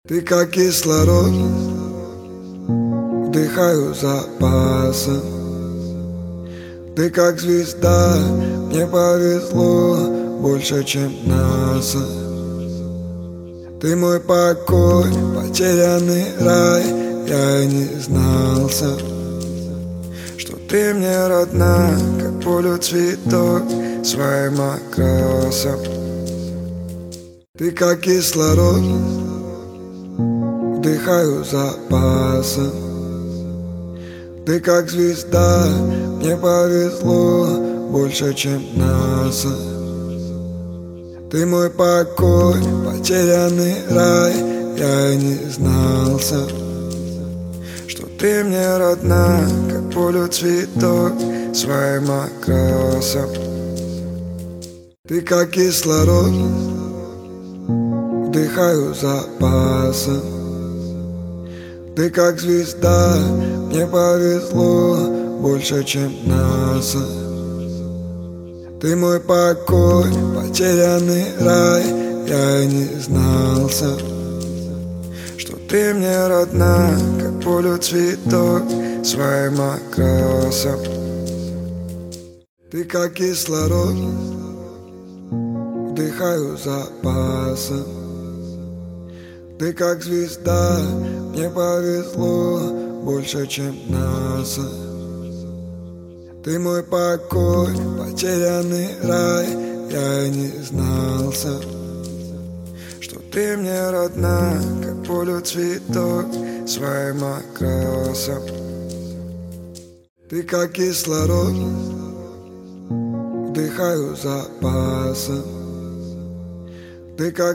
Ты как кислород, вдыхаю запасом. Ты как звезда, мне повезло больше, чем НАСА. Ты мой покой, потерянный рай, я и не знался, что ты мне родна, как полю цветок своим окрасом. Ты как кислород, вдыхаю запасом. Ты как звезда, мне повезло больше, чем НАСА. Ты мой покой, потерянный рай, я и не знался, что ты мне родна, как полю цветок своим окрасом. Ты как кислород, вдыхаю запасом. Ты как звезда, мне повезло больше, чем НАСА. Ты мой покой, потерянный рай, я и не знался, что ты мне родна, как полю цветок своим окрасом. Ты как кислород, вдыхаю запасом. Ты как звезда, мне повезло больше, чем НАСА. Ты мой покой, потерянный рай, я и не знался, что ты мне родна, как полю цветок своим окрасом. Ты как кислород, вдыхаю запасом. Ты как